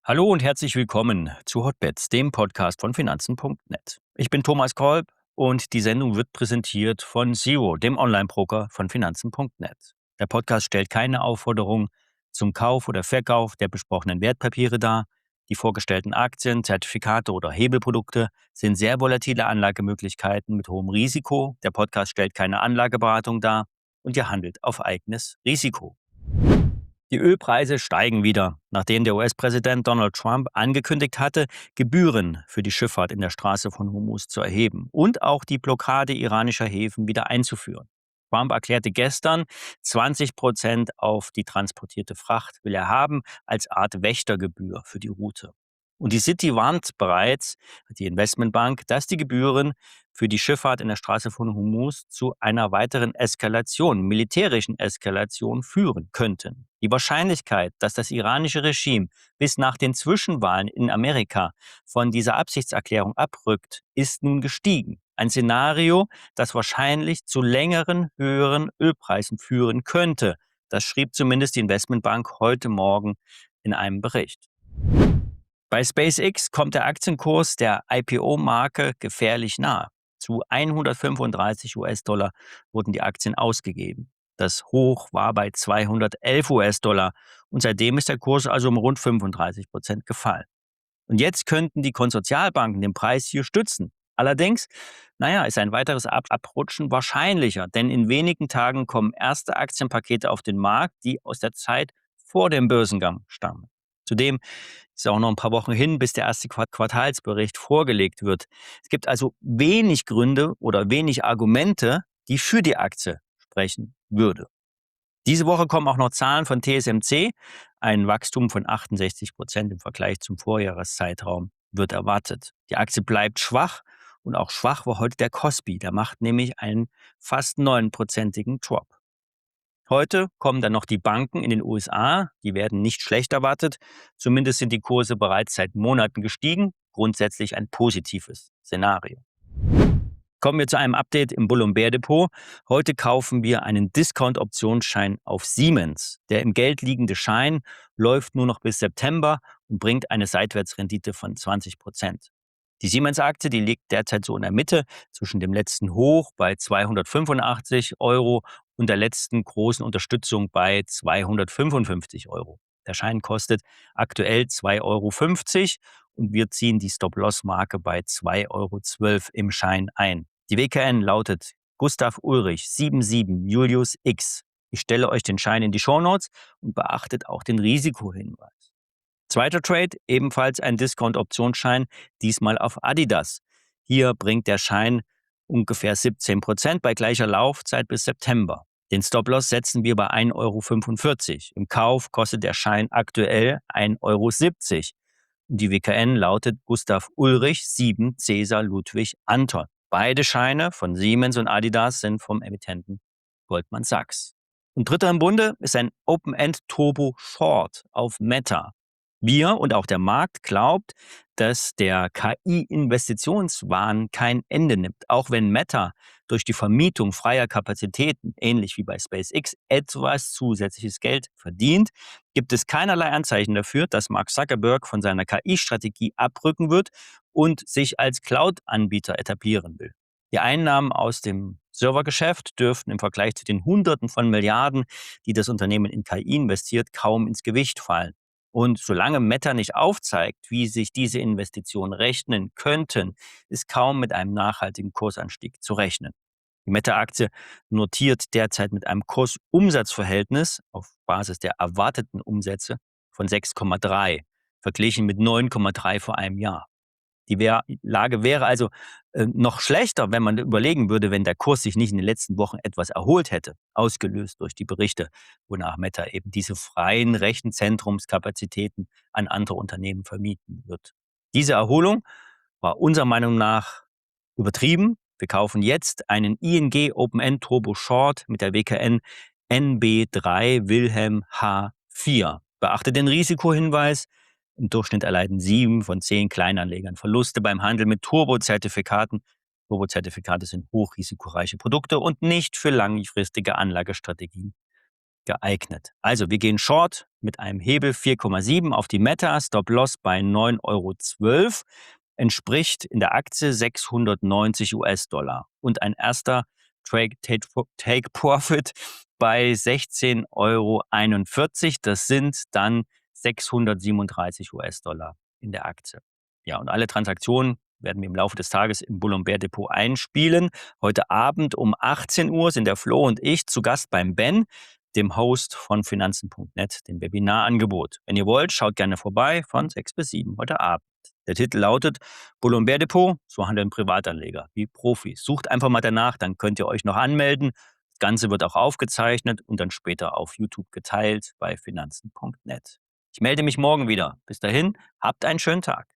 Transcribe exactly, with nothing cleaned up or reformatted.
Hallo und herzlich willkommen zu Hotbets, dem Podcast von Finanzen Punkt net. Ich bin Thomas Kolb und die Sendung wird präsentiert von Zero, dem Online-Broker von Finanzen Punkt net. Der Podcast stellt keine Aufforderung zum Kauf oder Verkauf der besprochenen Wertpapiere dar. Die vorgestellten Aktien, Zertifikate oder Hebelprodukte sind sehr volatile Anlagemöglichkeiten mit hohem Risiko. Der Podcast stellt keine Anlageberatung dar und ihr handelt auf eigenes Risiko. Die Ölpreise steigen wieder, nachdem der U S-Präsident Donald Trump angekündigt hatte, Gebühren für die Schifffahrt in der Straße von Hormuz zu erheben und auch die Blockade iranischer Häfen wieder einzuführen. Trump erklärte gestern, zwanzig Prozent auf die transportierte Fracht will er haben als Art Wächtergebühr für die Route. Und die Citi warnt bereits, die Investmentbank, dass die Gebühren für die Schifffahrt in der Straße von Hormuz zu einer weiteren Eskalation, militärischen Eskalation führen könnten. Die Wahrscheinlichkeit, dass das iranische Regime bis nach den Zwischenwahlen in Amerika von dieser Absichtserklärung abrückt, ist nun gestiegen. Ein Szenario, das wahrscheinlich zu längeren, höheren Ölpreisen führen könnte. Das schrieb zumindest die Investmentbank heute Morgen in einem Bericht. Bei SpaceX kommt der Aktienkurs der I P O-Marke gefährlich nahe. Zu hundertfünfunddreißig US-Dollar wurden die Aktien ausgegeben. Das Hoch war bei zweihundertelf US-Dollar und seitdem ist der Kurs also um rund fünfunddreißig Prozent gefallen. Und jetzt könnten die Konsortialbanken den Preis hier stützen. Allerdings, naja, ist ein weiteres Ab- Abrutschen wahrscheinlicher, denn in wenigen Tagen kommen erste Aktienpakete auf den Markt, die aus der Zeit vor dem Börsengang stammen. Zudem ist auch noch ein paar Wochen hin, bis der erste Quart- Quartalsbericht vorgelegt wird. Es gibt also wenig Gründe oder wenig Argumente, die für die Aktie sprechen würde. Diese Woche kommen auch noch Zahlen von T S M C. Ein Wachstum von achtundsechzig Prozent im Vergleich zum Vorjahreszeitraum wird erwartet. Die Aktie bleibt schwach und auch schwach war heute der Kospi. Der macht nämlich einen fast neunprozentigen Drop. Heute kommen dann noch die Banken in den U S A. Die werden nicht schlecht erwartet. Zumindest sind die Kurse bereits seit Monaten gestiegen. Grundsätzlich ein positives Szenario. Kommen wir zu einem Update im Bull- und Bär-Depot. Heute kaufen wir einen Discount-Optionsschein auf Siemens. Der im Geld liegende Schein läuft nur noch bis September und bringt eine Seitwärtsrendite von zwanzig Prozent. Die Siemens-Aktie, die liegt derzeit so in der Mitte zwischen dem letzten Hoch bei zweihundertfünfundachtzig Euro und der letzten großen Unterstützung bei zweihundertfünfundfünfzig Euro. Der Schein kostet aktuell zwei Euro fünfzig und wir ziehen die Stop-Loss-Marke bei zwei Euro zwölf im Schein ein. Die W K N lautet Gustav Ulrich sieben sieben Julius X. Ich stelle euch den Schein in die Shownotes und beachtet auch den Risikohinweis. Zweiter Trade, ebenfalls ein Discount-Optionsschein, diesmal auf Adidas. Hier bringt der Schein ungefähr siebzehn Prozent bei gleicher Laufzeit bis September. Den Stop-Loss setzen wir bei ein Euro fünfundvierzig. Im Kauf kostet der Schein aktuell ein Euro siebzig. Die W K N lautet Gustav Ulrich sieben Cäsar Ludwig Anton. Beide Scheine von Siemens und Adidas sind vom Emittenten Goldman Sachs. Und dritter im Bunde ist ein Open-End Turbo Short auf Meta. Wir und auch der Markt glaubt, dass der K I-Investitionswahn kein Ende nimmt. Auch wenn Meta durch die Vermietung freier Kapazitäten, ähnlich wie bei SpaceX, etwas zusätzliches Geld verdient, gibt es keinerlei Anzeichen dafür, dass Mark Zuckerberg von seiner K I-Strategie abrücken wird und sich als Cloud-Anbieter etablieren will. Die Einnahmen aus dem Servergeschäft dürften im Vergleich zu den Hunderten von Milliarden, die das Unternehmen in K I investiert, kaum ins Gewicht fallen. Und solange Meta nicht aufzeigt, wie sich diese Investitionen rechnen könnten, ist kaum mit einem nachhaltigen Kursanstieg zu rechnen. Die Meta-Aktie notiert derzeit mit einem Kurs-Umsatz-Verhältnis auf Basis der erwarteten Umsätze von sechs Komma drei, verglichen mit neun Komma drei vor einem Jahr. Die Wehr- Lage wäre also äh, noch schlechter, wenn man überlegen würde, wenn der Kurs sich nicht in den letzten Wochen etwas erholt hätte, ausgelöst durch die Berichte, wonach Meta eben diese freien Rechenzentrumskapazitäten an andere Unternehmen vermieten wird. Diese Erholung war unserer Meinung nach übertrieben. Wir kaufen jetzt einen I N G Open-End Turbo Short mit der W K N N B drei Wilhelm H vier. Beachte den Risikohinweis. Im Durchschnitt erleiden sieben von zehn Kleinanlegern Verluste beim Handel mit Turbozertifikaten. Turbozertifikate sind hochrisikoreiche Produkte und nicht für langfristige Anlagestrategien geeignet. Also wir gehen short mit einem Hebel vier Komma sieben auf die Meta, Stop-Loss bei neun Euro zwölf, entspricht in der Aktie sechshundertneunzig US-Dollar und ein erster Trade Take Take Profit bei sechzehn Euro einundvierzig. Das sind dann sechshundertsiebenunddreißig US-Dollar in der Aktie. Ja, und alle Transaktionen werden wir im Laufe des Tages im Bull- und Bär-Depot einspielen. Heute Abend um achtzehn Uhr sind der Flo und ich zu Gast beim Ben, dem Host von Finanzen Punkt net, dem Webinarangebot. Wenn ihr wollt, schaut gerne vorbei von sechs bis sieben heute Abend. Der Titel lautet Bull- und Bär-Depot, so handeln Privatanleger wie Profis. Sucht einfach mal danach, dann könnt ihr euch noch anmelden. Das Ganze wird auch aufgezeichnet und dann später auf YouTube geteilt bei Finanzen Punkt net. Ich melde mich morgen wieder. Bis dahin, habt einen schönen Tag.